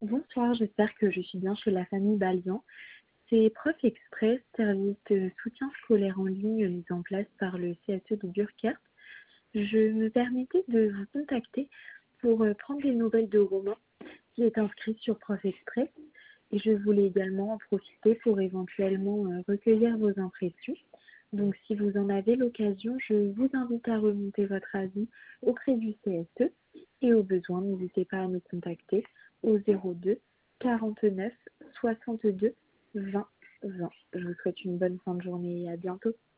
Bonsoir, j'espère que je suis bien chez la famille Balzian. C'est Prof Express, service de soutien scolaire en ligne mis en place par le CSE de Burkert. Je me permettais de vous contacter pour prendre des nouvelles de Romain qui est inscrit sur Prof Express. Et je voulais également en profiter pour éventuellement recueillir vos impressions. Donc si vous en avez l'occasion, je vous invite à remonter votre avis auprès du CSE et au besoin, n'hésitez pas à me contacter au 02 49 62 20 20. Je vous souhaite une bonne fin de journée et à bientôt.